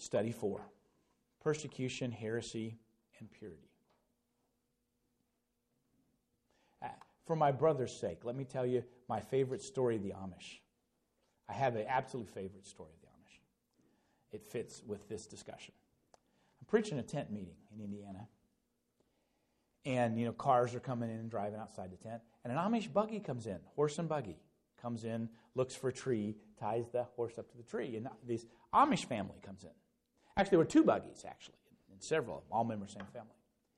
Study 4. Persecution, heresy, and purity. For my brother's sake, let me tell you my favorite story of the Amish. I have an absolute favorite story of the Amish. It fits with this discussion. I'm preaching a tent meeting in Indiana. And, cars are coming in and driving outside the tent. And an Amish buggy comes in, horse and buggy. Comes in, looks for a tree, ties the horse up to the tree. And this Amish family comes in. Actually, there were 2 buggies, actually, and several of them, all members of the same family.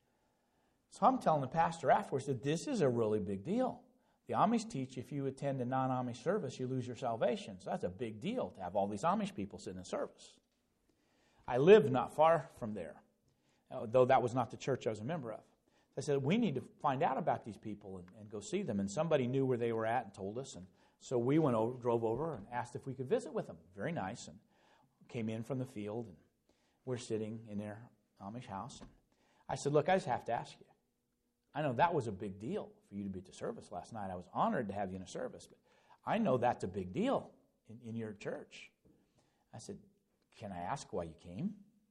So I'm telling the pastor afterwards that this is a really big deal. The Amish teach if you attend a non-Amish service, you lose your salvation. So that's a big deal to have all these Amish people sitting in service. I lived not far from there, though that was not the church I was a member of. I said, we need to find out about these people and go see them. And somebody knew where they were at and told us. And so we drove over and asked if we could visit with them. Very nice. And came in from the field. And we're sitting in their Amish house. And I said, look, I just have to ask you. I know that was a big deal for you to be at the service last night. I was honored to have you in a service. But I know that's a big deal in your church. I said, can I ask why you came?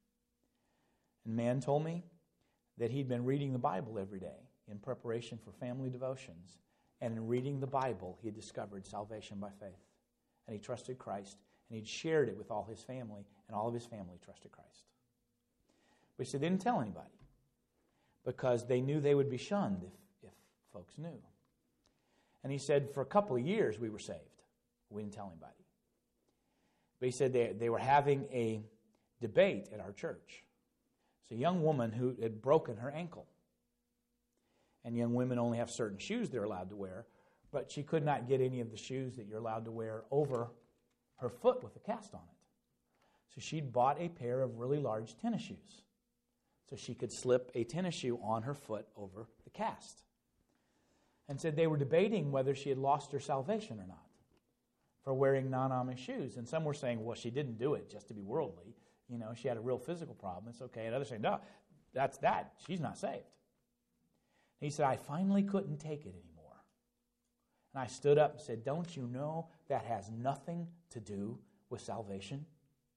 And the man told me that he'd been reading the Bible every day in preparation for family devotions. And in reading the Bible, he had discovered salvation by faith. And he trusted Christ, and he'd shared it with all his family, and all of his family trusted Christ. But he said they didn't tell anybody because they knew they would be shunned if folks knew. And he said for a couple of years we were saved. We didn't tell anybody. But he said they were having a debate at our church. It's a young woman who had broken her ankle. And young women only have certain shoes they're allowed to wear, but she could not get any of the shoes that you're allowed to wear over her foot with a cast on it. So she'd bought a pair of really large tennis shoes so she could slip a tennis shoe on her foot over the cast. And said they were debating whether she had lost her salvation or not for wearing non-Amish shoes. And some were saying, well, she didn't do it just to be worldly. She had a real physical problem. It's okay. And others saying, no, that's that. She's not saved. He said, I finally couldn't take it anymore. And I stood up and said, don't you know that has nothing to do with salvation?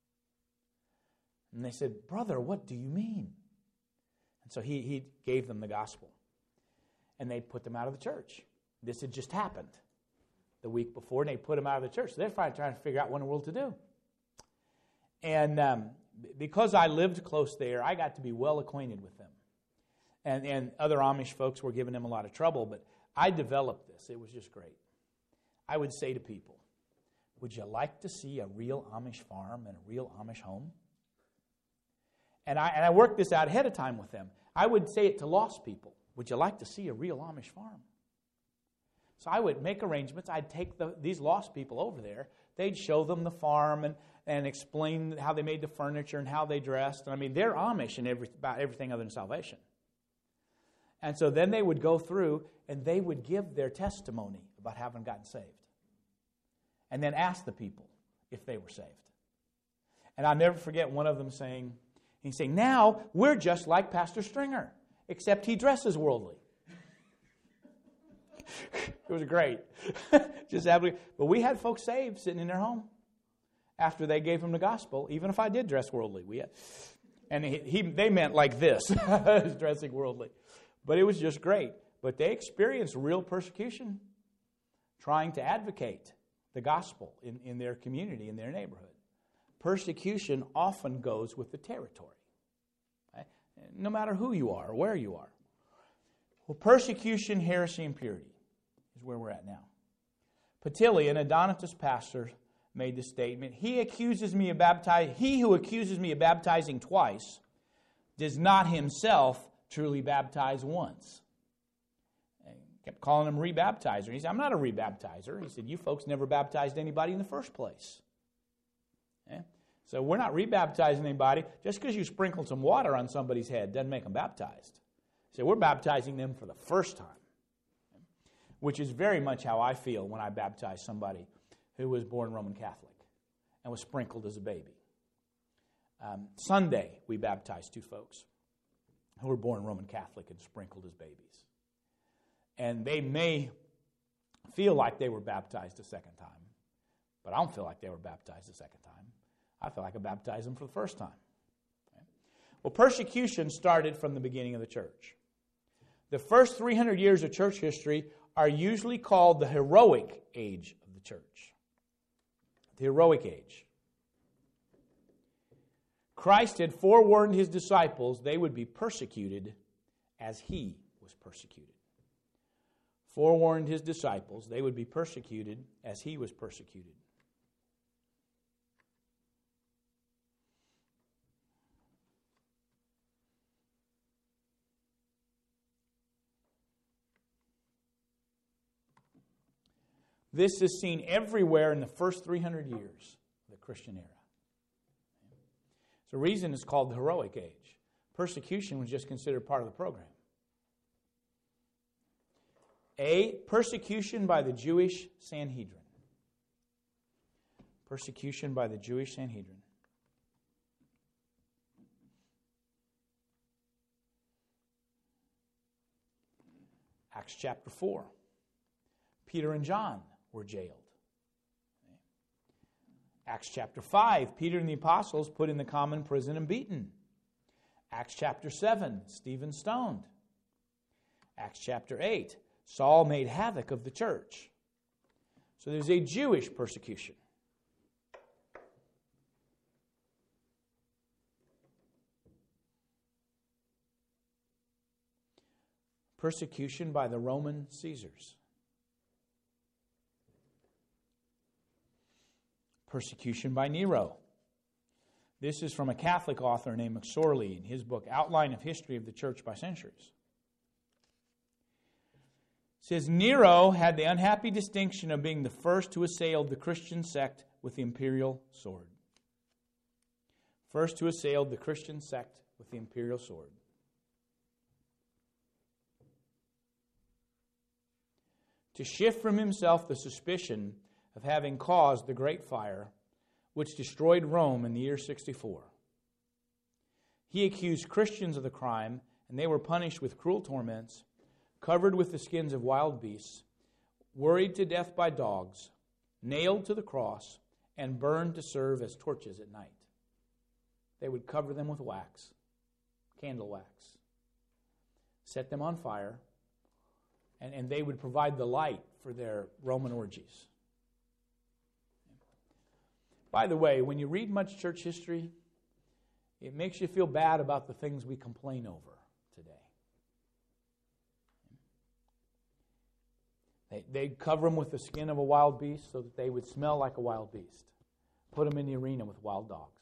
And they said, brother, what do you mean? And so he gave them the gospel. And they put them out of the church. This had just happened the week before, and they put them out of the church. So they're trying to figure out what in the world to do. And because I lived close there, I got to be well acquainted with them. And other Amish folks were giving them a lot of trouble, but I developed this. It was just great. I would say to people, would you like to see a real Amish farm and a real Amish home? And I worked this out ahead of time with them. I would say it to lost people. Would you like to see a real Amish farm? So I would make arrangements. I'd take these lost people over there. They'd show them the farm and explain how they made the furniture and how they dressed. And I mean, they're Amish in about everything other than salvation. And so then they would go through and they would give their testimony about having gotten saved. And then ask the people if they were saved. And I'll never forget one of them saying, now we're just like Pastor Stringer, except he dresses worldly. It was great. But we had folks saved sitting in their home after they gave him the gospel, even if I did dress worldly. They meant like this, dressing worldly. But it was just great. But they experienced real persecution trying to advocate the gospel in their community, in their neighborhood. Persecution often goes with the territory, right? No matter who you are or where you are. Well, persecution, heresy, and purity is where we're at now. Patillion, a Donatist pastor, made the statement, he who accuses me of baptizing twice does not himself truly baptize once. And kept calling him rebaptizer. He said, I'm not a rebaptizer. He said, you folks never baptized anybody in the first place. Okay? So we're not rebaptizing anybody. Just because you sprinkled some water on somebody's head doesn't make them baptized. So we're baptizing them for the first time, which is very much how I feel when I baptize somebody who was born Roman Catholic and was sprinkled as a baby. Sunday, we baptized 2 folks who were born Roman Catholic and sprinkled as babies. And they may feel like they were baptized a second time, but I don't feel like they were baptized a second time. I feel like I baptized them for the first time. Well, persecution started from the beginning of the church. The first 300 years of church history are usually called the heroic age of the church. The heroic age. Christ had forewarned his disciples they would be persecuted as he was persecuted. Forewarned his disciples they would be persecuted as he was persecuted. This is seen everywhere in the first 300 years of the Christian era. It's the reason it's called the heroic age. Persecution was just considered part of the program. Persecution by the Jewish Sanhedrin. Persecution by the Jewish Sanhedrin. Acts chapter 4. Peter and John were jailed. Acts chapter 5, Peter and the apostles put in the common prison and beaten. Acts chapter 7, Stephen stoned. Acts chapter 8, Saul made havoc of the church. So there's a Jewish persecution. Persecution by the Roman Caesars. Persecution by Nero. This is from a Catholic author named McSorley in his book, Outline of History of the Church by Centuries. It says, Nero had the unhappy distinction of being the first to assail the Christian sect with the imperial sword. First to assail the Christian sect with the imperial sword. To shift from himself the suspicion of having caused the great fire which destroyed Rome in the year 64. He accused Christians of the crime, and they were punished with cruel torments, covered with the skins of wild beasts, worried to death by dogs, nailed to the cross, and burned to serve as torches at night. They would cover them with wax, candle wax, set them on fire, and they would provide the light for their Roman orgies. By the way, when you read much church history, it makes you feel bad about the things we complain over today. They'd cover them with the skin of a wild beast so that they would smell like a wild beast. Put them in the arena with wild dogs.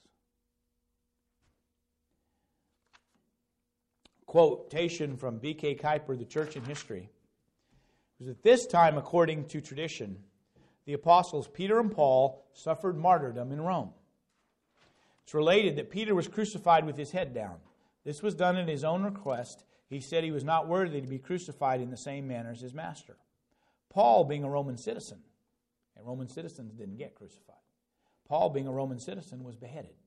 Quotation from B.K. Kuyper, The Church in History. It was at this time, according to tradition, the apostles Peter and Paul suffered martyrdom in Rome. It's related that Peter was crucified with his head down. This was done at his own request. He said he was not worthy to be crucified in the same manner as his master. Paul, being a Roman citizen, and Roman citizens didn't get crucified. Paul, being a Roman citizen, was beheaded.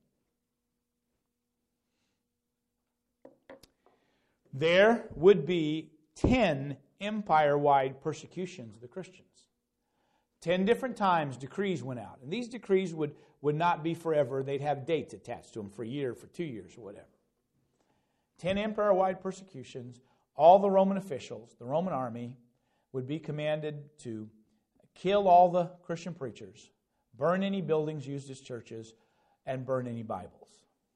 There would be 10 empire-wide persecutions of the Christians. 10 different times decrees went out. And these decrees would not be forever. They'd have dates attached to them for a year, for 2 years, or whatever. 10 empire-wide persecutions. All the Roman officials, the Roman army, would be commanded to kill all the Christian preachers, burn any buildings used as churches, and burn any Bibles.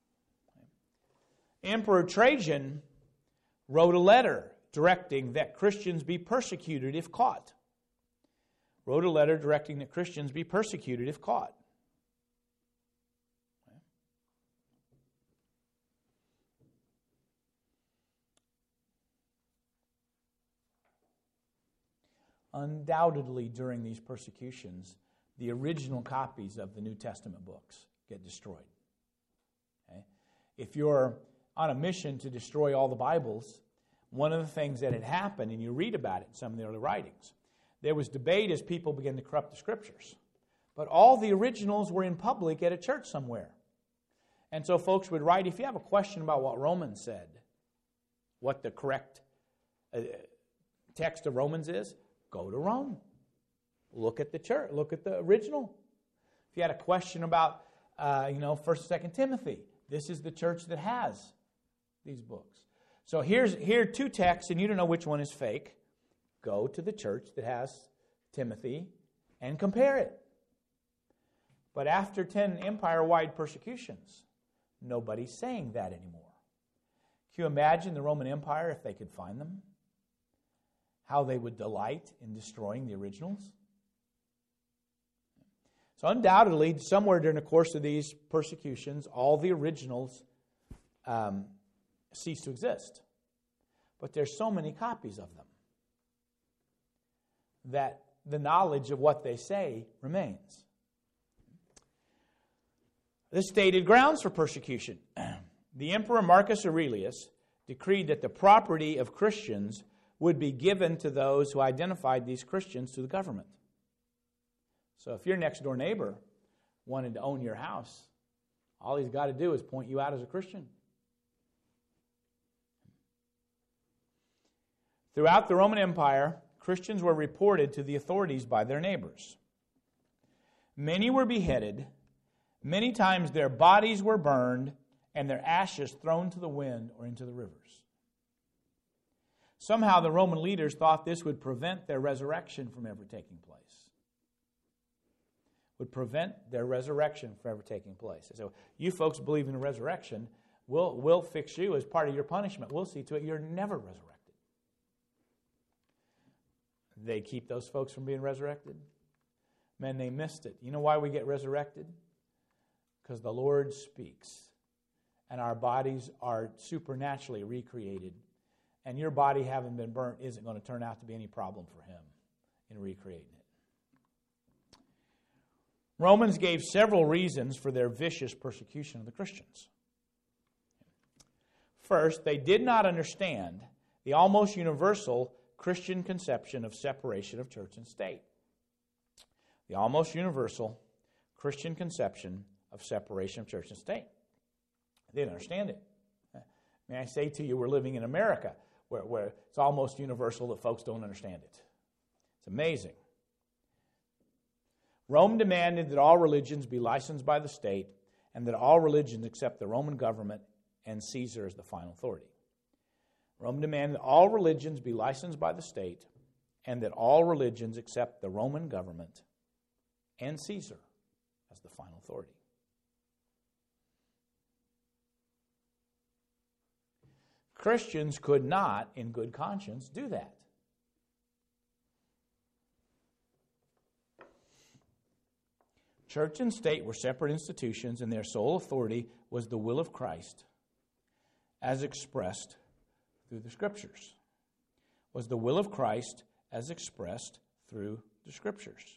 Emperor Trajan wrote a letter directing that Christians be persecuted if caught. Wrote a letter directing that Christians be persecuted if caught. Undoubtedly, during these persecutions, the original copies of the New Testament books get destroyed. Okay? If you're on a mission to destroy all the Bibles, one of the things that had happened, and you read about it in some of the early writings, there was debate as people began to corrupt the Scriptures. But all the originals were in public at a church somewhere. And so folks would write, if you have a question about what Romans said, what the correct text of Romans is, go to Rome. Look at the church. Look at the original. If you had a question about, 1st and 2nd Timothy, this is the church that has these books. So here are two texts, and you don't know which one is fake. Go to the church that has Timothy and compare it. But after 10 empire-wide persecutions, nobody's saying that anymore. Can you imagine the Roman Empire if they could find them? How they would delight in destroying the originals? So undoubtedly, somewhere during the course of these persecutions, all the originals cease to exist. But there's so many copies of them that the knowledge of what they say remains. The stated grounds for persecution. The Emperor Marcus Aurelius decreed that the property of Christians would be given to those who identified these Christians to the government. So if your next door neighbor wanted to own your house, all he's got to do is point you out as a Christian. Throughout the Roman Empire, Christians were reported to the authorities by their neighbors. Many were beheaded. Many times their bodies were burned and their ashes thrown to the wind or into the rivers. Somehow the Roman leaders thought this would prevent their resurrection from ever taking place. Would prevent their resurrection from ever taking place. So you folks believe in the resurrection, we'll fix you as part of your punishment. We'll see to it you're never resurrected. They keep those folks from being resurrected? Man, they missed it. You know why we get resurrected? Because the Lord speaks. And our bodies are supernaturally recreated. And your body, having been burnt, isn't going to turn out to be any problem for Him in recreating it. Romans gave several reasons for their vicious persecution of the Christians. First, they did not understand the almost universal Christian conception of separation of church and state. The almost universal Christian conception of separation of church and state. They didn't understand it. May I say to you, we're living in America where it's almost universal that folks don't understand it. It's amazing. Rome demanded that all religions be licensed by the state and that all religions accept the Roman government and Caesar as the final authority. Rome demanded that all religions be licensed by the state and that all religions accept the Roman government and Caesar as the final authority. Christians could not, in good conscience, do that. Church and state were separate institutions, and their sole authority was the will of Christ, as expressed through the Scriptures. Was the will of Christ as expressed through the Scriptures.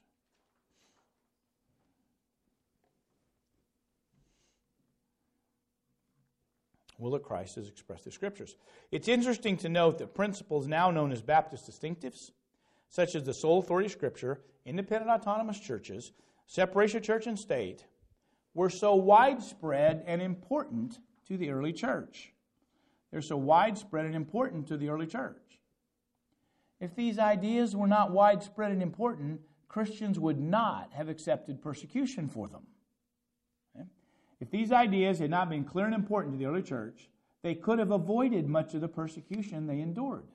Will of Christ is expressed through Scriptures. It's interesting to note that principles now known as Baptist distinctives, such as the sole authority of Scripture, independent autonomous churches, separation of church and state, were so widespread and important to the early church. They're so widespread and important to the early church. If these ideas were not widespread and important, Christians would not have accepted persecution for them. If these ideas had not been clear and important to the early church, they could have avoided much of the persecution they endured.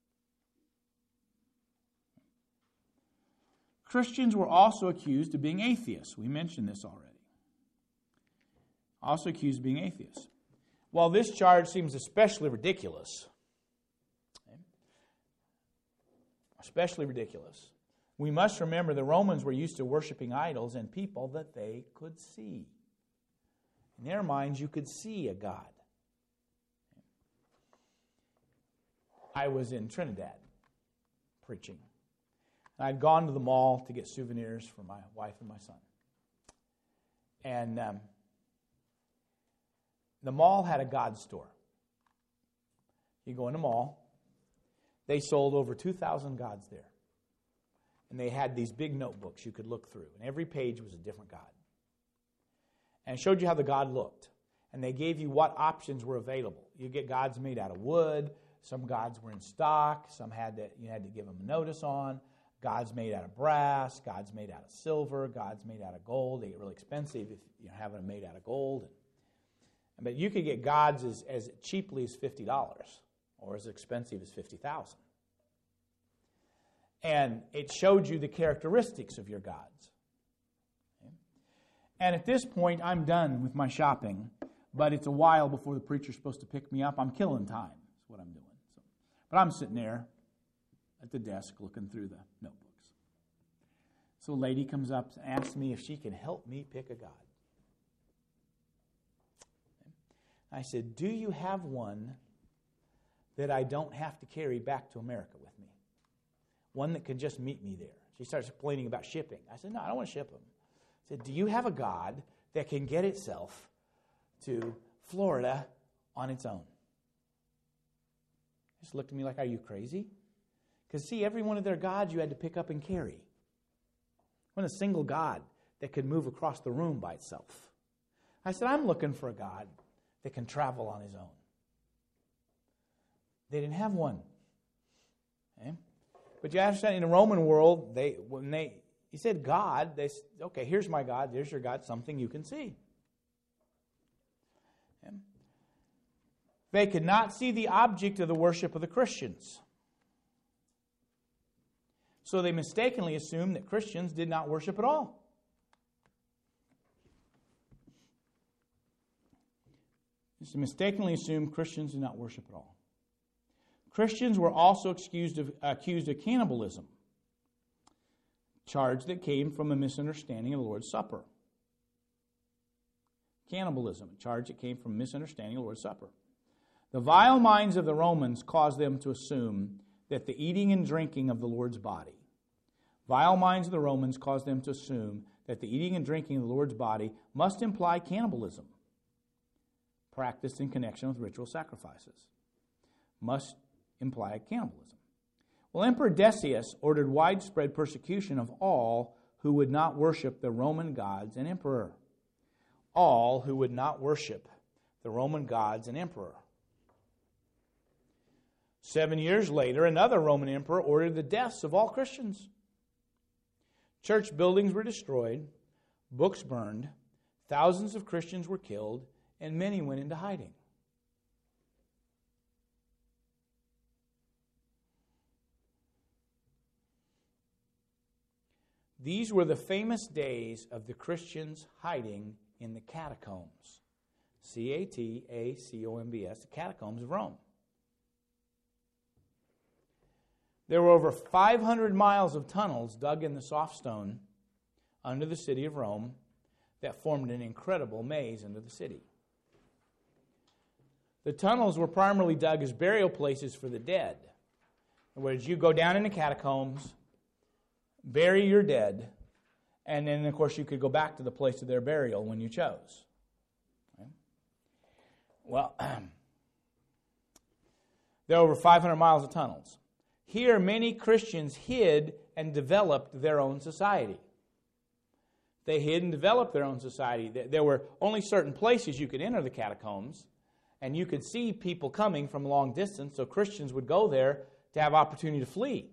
Christians were also accused of being atheists. We mentioned this already. Also accused of being atheists. While this charge seems especially ridiculous, we must remember the Romans were used to worshiping idols and people that they could see. In their minds, you could see a God. I was in Trinidad preaching. I'd gone to the mall to get souvenirs for my wife and my son. And the mall had a God store. You go in the mall, they sold over 2,000 gods there. And they had these big notebooks you could look through. And every page was a different God. And showed you how the God looked. And they gave you what options were available. You get gods made out of wood. Some gods were in stock. Some you had to give them a notice on. Gods made out of brass. Gods made out of silver. Gods made out of gold. They get really expensive if you have them made out of gold. But you could get gods as cheaply as $50 or as expensive as $50,000. And it showed you the characteristics of your gods. Okay? And at this point, I'm done with my shopping, but it's a while before the preacher's supposed to pick me up. I'm killing time. That's what I'm doing. But I'm sitting there at the desk looking through the notebooks. So a lady comes up and asks me if she can help me pick a god. I said, do you have one that I don't have to carry back to America with me? One that can just meet me there. She starts complaining about shipping. I said, no, I don't want to ship them. I said, do you have a god that can get itself to Florida on its own? She just looked at me like, are you crazy? Because see, every one of their gods you had to pick up and carry. Wasn't a single god that could move across the room by itself. I said, I'm looking for a god that can travel on his own. They didn't have one. Okay? But you understand, in the Roman world, he said God, they said, okay, here's my God, there's your God, something you can see. Okay? They could not see the object of the worship of the Christians. So they mistakenly assumed that Christians did not worship at all. Just mistakenly assumed Christians did not worship at all. Christians were also accused of cannibalism, charge that came from a misunderstanding of the Lord's Supper. Cannibalism, a charge that came from a misunderstanding of the Lord's Supper. The vile minds of the Romans caused them to assume that the eating and drinking of the Lord's body. Vile minds of the Romans caused them to assume that the eating and drinking of the Lord's body must imply cannibalism, practiced in connection with ritual sacrifices. Must imply cannibalism. Well, Emperor Decius ordered widespread persecution of all who would not worship the Roman gods and emperor. All who would not worship the Roman gods and emperor. 7 years later, another Roman emperor ordered the deaths of all Christians. Church buildings were destroyed, books burned, thousands of Christians were killed, and many went into hiding. These were the famous days of the Christians hiding in the catacombs. C-A-T-A-C-O-M-B-S, the catacombs of Rome. There were over 500 miles of tunnels dug in the soft stone under the city of Rome that formed an incredible maze under the city. The tunnels were primarily dug as burial places for the dead. In other words, you go down in the catacombs, bury your dead, and then, of course, you could go back to the place of their burial when you chose. Okay? Well, there are over 500 miles of tunnels. Here, many Christians hid and developed their own society. They hid and developed their own society. There were only certain places you could enter the catacombs, and you could see people coming from a long distance, so Christians would go there to have opportunity to flee.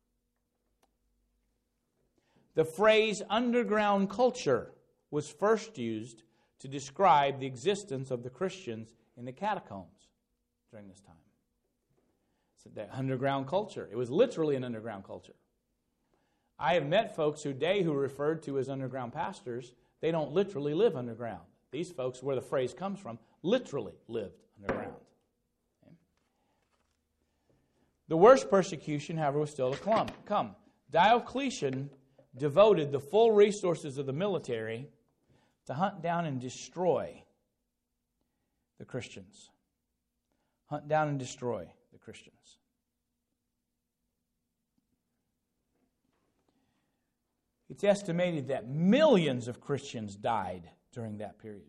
The phrase underground culture was first used to describe the existence of the Christians in the catacombs during this time. So the underground culture. It was literally an underground culture. I have met folks who are referred to as underground pastors. They don't literally live underground. These folks, where the phrase comes from, literally lived underground. Okay? The worst persecution, however, was still to come. Diocletian devoted the full resources of the military to hunt down and destroy the Christians. Hunt down and destroy the Christians. It's estimated that millions of Christians died during that period.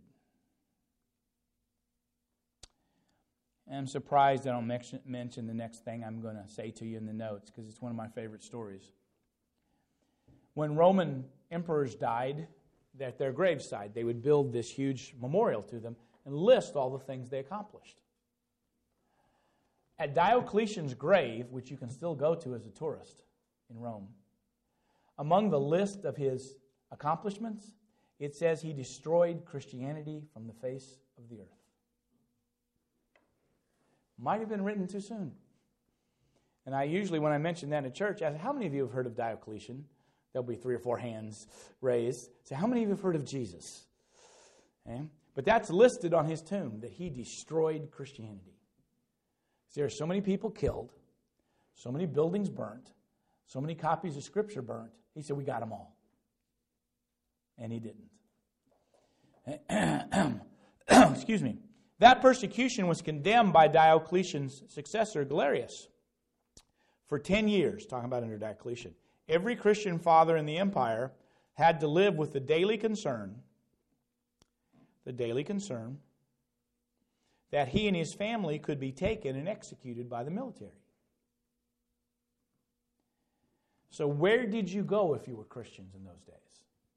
And I'm surprised I don't mention the next thing I'm going to say to you in the notes, because it's one of my favorite stories. When Roman emperors died, at their graveside, they would build this huge memorial to them and list all the things they accomplished. At Diocletian's grave, which you can still go to as a tourist in Rome, among the list of his accomplishments, it says he destroyed Christianity from the face of the earth. might have been written too soon. And I usually, when I mention that in church, ask, how many of you have heard of Diocletian? There'll be 3 or 4 hands raised. Say, how many of you have heard of Jesus? Okay? But that's listed on his tomb, that he destroyed Christianity. There are so many people killed, so many buildings burnt, so many copies of Scripture burnt. He said, we got them all. And he didn't. Excuse me. That persecution was condemned by Diocletian's successor, Galerius, for 10 years, talking about under Diocletian. Every Christian father in the empire had to live with the daily concern that he and his family could be taken and executed by the military. So where did you go if you were Christians in those days?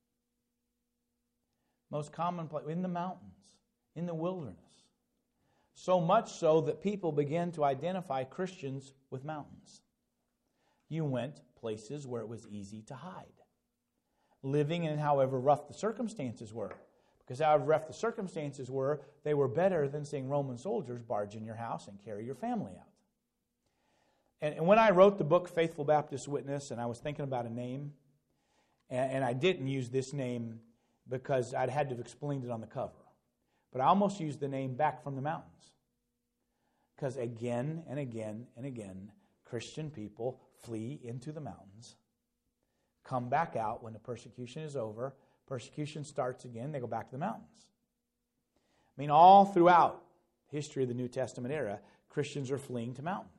Most common place, in the mountains, in the wilderness. So much so that people began to identify Christians with mountains. You went places where it was easy to hide. Living in however rough the circumstances were. Because however rough the circumstances were, they were better than seeing Roman soldiers barge in your house and carry your family out. And when I wrote the book, Faithful Baptist Witness, and I was thinking about a name, and I didn't use this name because I'd had to have explained it on the cover. But I almost used the name Back from the Mountains. Because again and again and again, Christian people flee into the mountains, come back out when the persecution is over, persecution starts again, they go back to the mountains. I mean, all throughout history of the New Testament era, Christians are fleeing to mountains.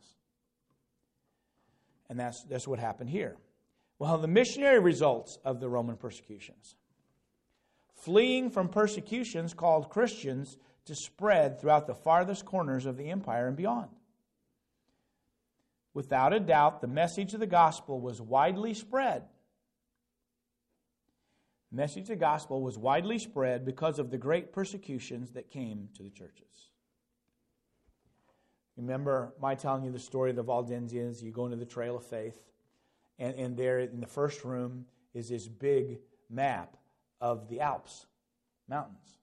And that's what happened here. Well, the missionary results of the Roman persecutions. Fleeing from persecutions caused Christians to spread throughout the farthest corners of the empire and beyond. Without a doubt, the message of the gospel was widely spread. The message of the gospel was widely spread because of the great persecutions that came to the churches. Remember my telling you the story of the Waldensians? You go into the Trail of Faith, and there in the first room is this big map of the Alps mountains.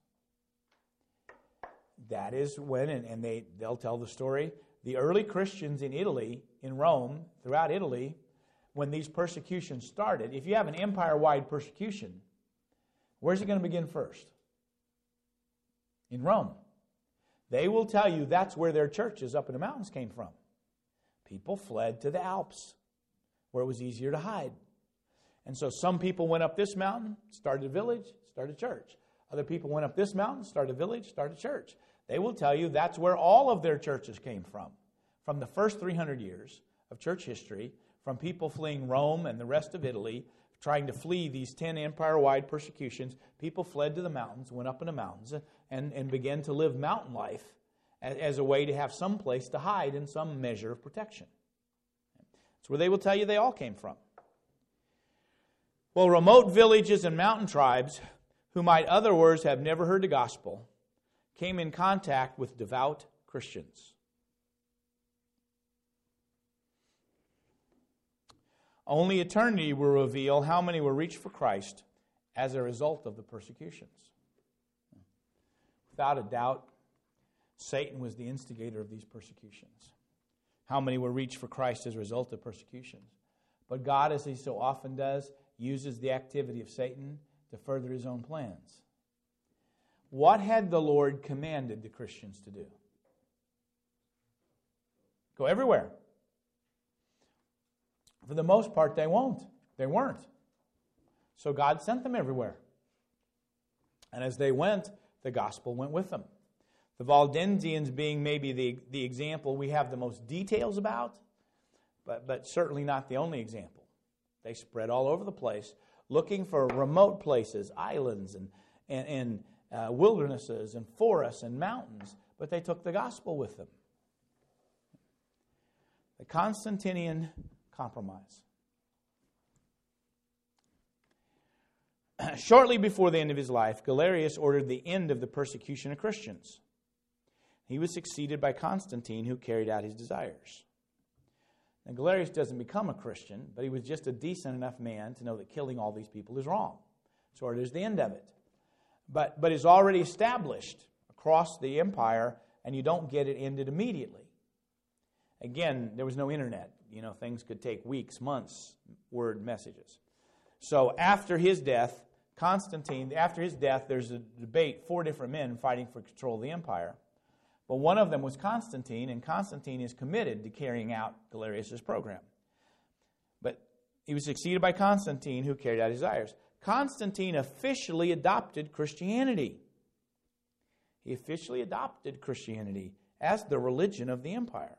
That is when, and they'll tell the story, the early Christians in Italy, in Rome, throughout Italy, when these persecutions started, if you have an empire-wide persecution, where's it going to begin first? In Rome. They will tell you that's where their churches up in the mountains came from. People fled to the Alps, where it was easier to hide. And so some people went up this mountain, started a village, started a church. Other people went up this mountain, started a village, started a church. They will tell you that's where all of their churches came from. From the first 300 years of church history, from people fleeing Rome and the rest of Italy, trying to flee these 10 empire-wide persecutions, people fled to the mountains, went up in the mountains, and began to live mountain life as a way to have some place to hide in some measure of protection. That's where they will tell you they all came from. Well, remote villages and mountain tribes, who might otherwise have never heard the gospel, came in contact with devout Christians. Only eternity will reveal how many were reached for Christ as a result of the persecutions. Without a doubt, Satan was the instigator of these persecutions. How many were reached for Christ as a result of persecutions? But God, as He so often does, uses the activity of Satan to further His own plans. What had the Lord commanded the Christians to do? Go everywhere. For the most part, they won't. They weren't. So God sent them everywhere. And as they went, the gospel went with them. The Waldensians being maybe the example we have the most details about, but certainly not the only example. They spread all over the place, looking for remote places, islands, and wildernesses, and forests, and mountains, but they took the gospel with them. The Constantinian compromise. Shortly before the end of his life, Galerius ordered the end of the persecution of Christians. He was succeeded by Constantine, who carried out his desires. Now, Galerius doesn't become a Christian, but he was just a decent enough man to know that killing all these people is wrong. So it is the end of it. But it's already established across the empire, and you don't get it ended immediately. Again, there was no internet. Things could take weeks, months, word messages. So after his death, there's a debate, 4 different men fighting for control of the empire. But one of them was Constantine, and Constantine is committed to carrying out Galerius' program. But he was succeeded by Constantine, who carried out his desires. Constantine officially adopted Christianity. He officially adopted Christianity as the religion of the empire.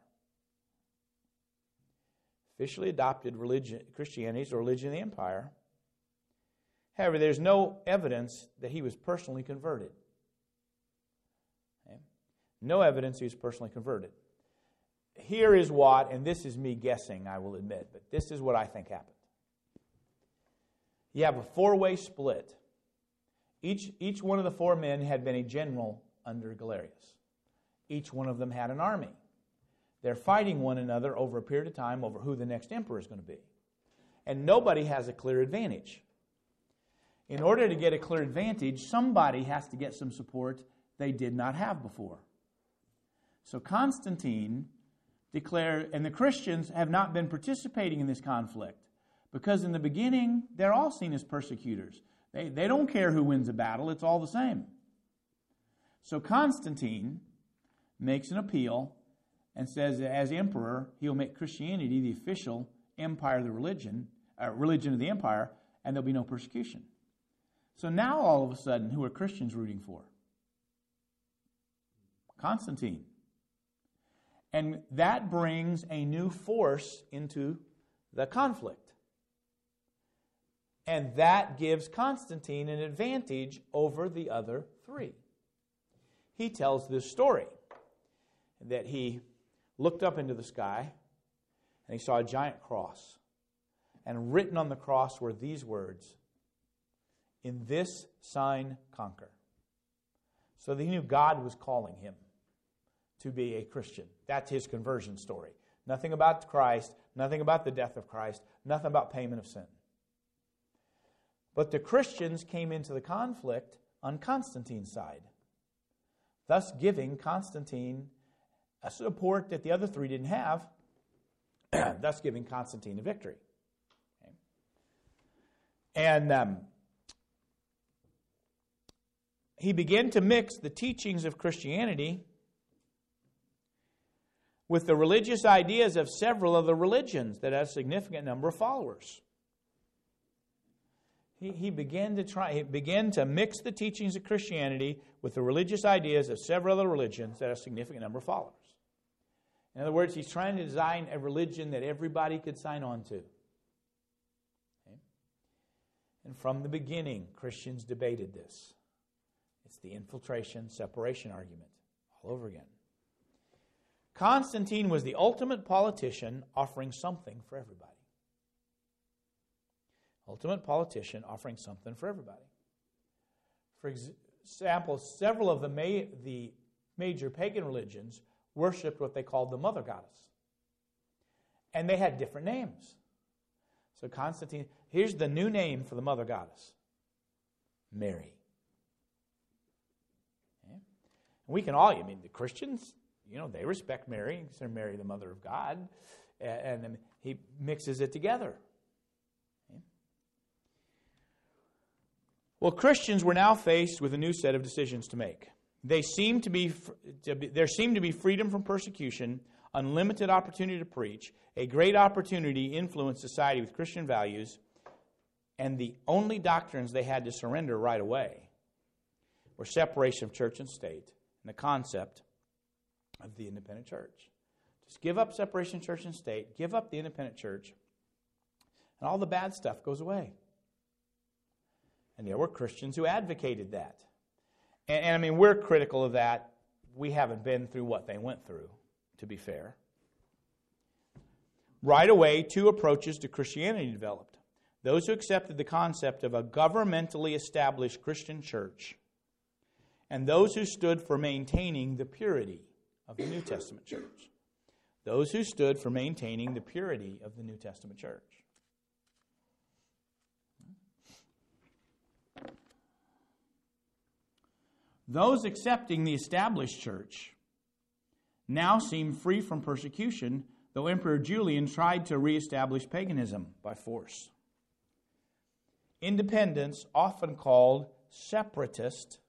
Officially adopted Christianity as the religion of the empire. However, there's no evidence that he was personally converted. Okay? No evidence he was personally converted. Here is what, and this is me guessing, I will admit, but this is what I think happened. You have a 4-way split. Each one of the 4 men had been a general under Galerius. Each one of them had an army. They're fighting one another over a period of time over who the next emperor is going to be. And nobody has a clear advantage. In order to get a clear advantage, somebody has to get some support they did not have before. So Constantine declared, and the Christians have not been participating in this conflict, because in the beginning, they're all seen as persecutors. They don't care who wins a battle, it's all the same. So Constantine makes an appeal and says that as emperor, he'll make Christianity the official empire of the religion of the empire, and there'll be no persecution. So now all of a sudden, who are Christians rooting for? Constantine. And that brings a new force into the conflict. And that gives Constantine an advantage over the other 3. He tells this story that he looked up into the sky and he saw a giant cross. And written on the cross were these words, "In this sign conquer." So that he knew God was calling him to be a Christian. That's his conversion story. Nothing about Christ, nothing about the death of Christ, nothing about payment of sin. But the Christians came into the conflict on Constantine's side, thus giving Constantine a support that the other 3 didn't have, thus giving Constantine a victory. Okay. And he began to mix the teachings of Christianity with the religious ideas of several of the religions that had a significant number of followers. He began to mix the teachings of Christianity with the religious ideas of several other religions that have a significant number of followers. In other words, he's trying to design a religion that everybody could sign on to. Okay? And from the beginning, Christians debated this. It's the infiltration, separation argument all over again. Constantine was the ultimate politician offering something for everybody. Ultimate politician offering something for everybody. For example, several of the major pagan religions worshipped what they called the mother goddess. And they had different names. So Constantine, here's the new name for the mother goddess. Mary. Okay? And we can all, the Christians, they respect Mary, consider Mary the mother of God. And then he mixes it together. Well, Christians were now faced with a new set of decisions to make. There seemed to be freedom from persecution, unlimited opportunity to preach, a great opportunity to influence society with Christian values, and the only doctrines they had to surrender right away were separation of church and state and the concept of the independent church. Just give up separation of church and state, give up the independent church, and all the bad stuff goes away. And there were Christians who advocated that. And we're critical of that. We haven't been through what they went through, to be fair. Right away, 2 approaches to Christianity developed. Those who accepted the concept of a governmentally established Christian church, and those who stood for maintaining the purity of the New Testament church. Those who stood for maintaining the purity of the New Testament church. Those accepting the established church now seemed free from persecution, though Emperor Julian tried to reestablish paganism by force. Independents, often called separatist,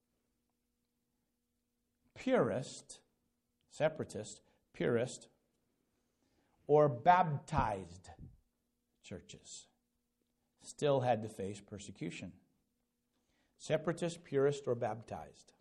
purist, or baptized churches, still had to face persecution. Separatist, purist, or baptized.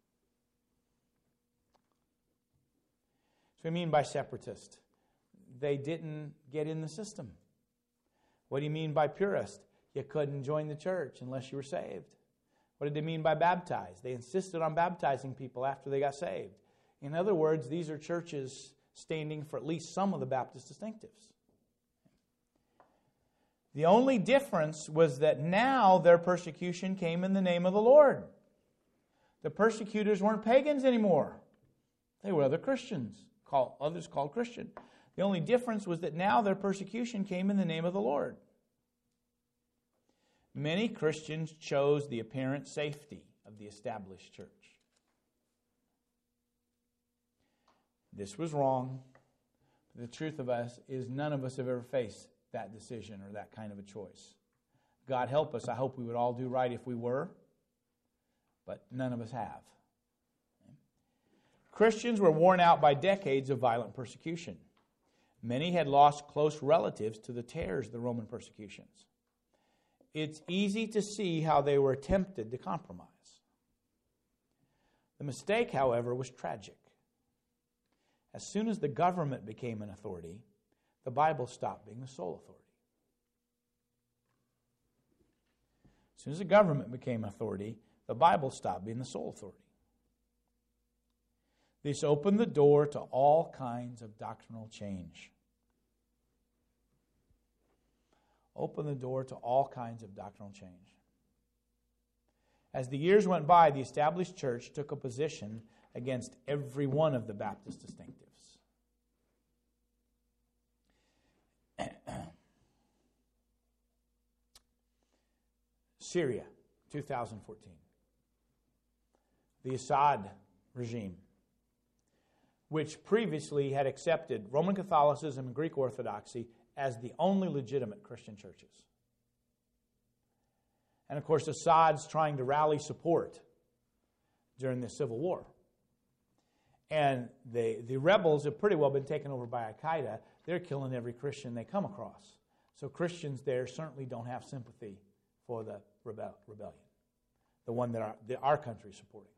So what do you mean by separatist? They didn't get in the system. What do you mean by purist? You couldn't join the church unless you were saved. What did they mean by baptized? They insisted on baptizing people after they got saved. In other words, these are churches standing for at least some of the Baptist distinctives. The only difference was that now their persecution came in the name of the Lord. The persecutors weren't pagans anymore. They were other Christians, others called Christian. The only difference was that now their persecution came in the name of the Lord. Many Christians chose the apparent safety of the established church. This was wrong. The truth of us is none of us have ever faced that decision or that kind of a choice. God help us. I hope we would all do right if we were, but none of us have. Christians were worn out by decades of violent persecution. Many had lost close relatives to the terrors of the Roman persecutions. It's easy to see how they were tempted to compromise. The mistake, however, was tragic. As soon as the government became an authority, the Bible stopped being the sole authority. As soon as the government became authority, the Bible stopped being the sole authority. This opened the door to all kinds of doctrinal change. Opened the door to all kinds of doctrinal change. As the years went by, the established church took a position against every one of the Baptist distinctives. Syria, 2014. The Assad regime, which previously had accepted Roman Catholicism and Greek Orthodoxy as the only legitimate Christian churches. And of course, Assad's trying to rally support during the civil war. And the rebels have pretty well been taken over by Al-Qaeda. They're killing every Christian they come across. So Christians there certainly don't have sympathy for the rebellion, the one that our country is supporting.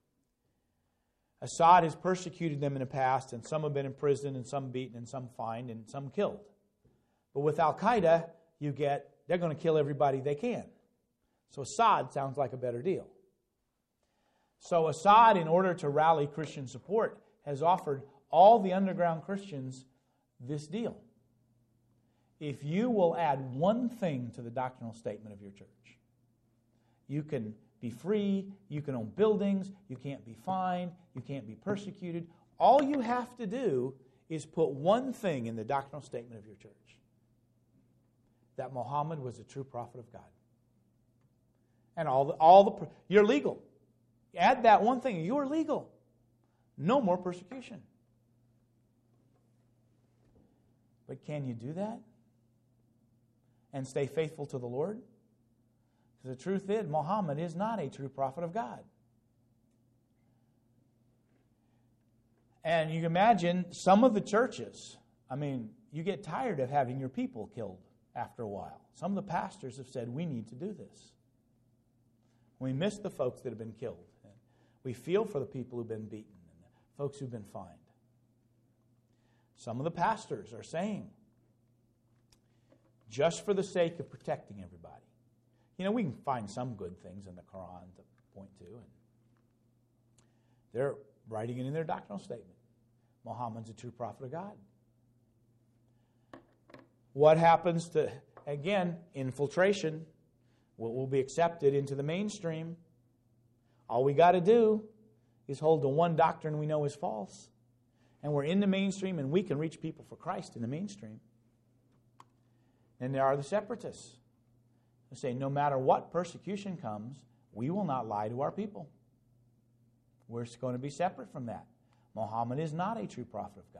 Assad has persecuted them in the past, and some have been imprisoned, and some beaten, and some fined, and some killed. But with Al-Qaeda, they're going to kill everybody they can. So Assad sounds like a better deal. So Assad, in order to rally Christian support, has offered all the underground Christians this deal. If you will add one thing to the doctrinal statement of your church, you can be free, you can own buildings, you can't be fined, you can't be persecuted. All you have to do is put one thing in the doctrinal statement of your church. That Muhammad was a true prophet of God. And you're legal. Add that one thing, you're legal. No more persecution. But can you do that? And stay faithful to the Lord? Because the truth is, Muhammad is not a true prophet of God. And you can imagine some of the churches, you get tired of having your people killed after a while. Some of the pastors have said, we need to do this. We miss the folks that have been killed. We feel for the people who've been beaten and the folks who've been fined. Some of the pastors are saying, just for the sake of protecting everybody. We can find some good things in the Quran to point to. And they're writing it in their doctrinal statement. Muhammad's a true prophet of God. What happens to, again, infiltration? What will be accepted into the mainstream? All we got to do is hold to one doctrine we know is false. And we're in the mainstream, and we can reach people for Christ in the mainstream. And there are the separatists who say, no matter what persecution comes, we will not lie to our people. We're going to be separate from that. Muhammad is not a true prophet of God.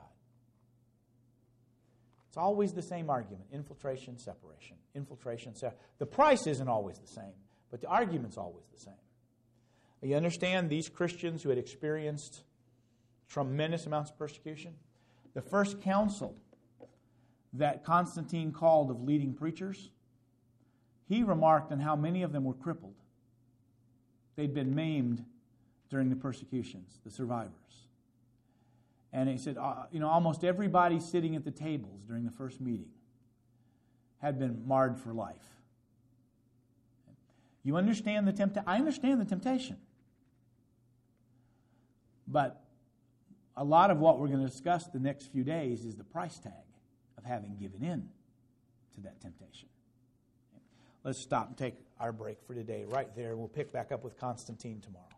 It's always the same argument. Infiltration, separation. Infiltration, separation. The price isn't always the same, but the argument's always the same. You understand these Christians who had experienced tremendous amounts of persecution? The first council that Constantine called of leading preachers, he remarked on how many of them were crippled. They'd been maimed during the persecutions, the survivors. And he said, almost everybody sitting at the tables during the first meeting had been marred for life. You understand the temptation? I understand the temptation. But a lot of what we're going to discuss the next few days is the price tag of having given in to that temptation. Let's stop and take our break for today right there. We'll pick back up with Constantine tomorrow.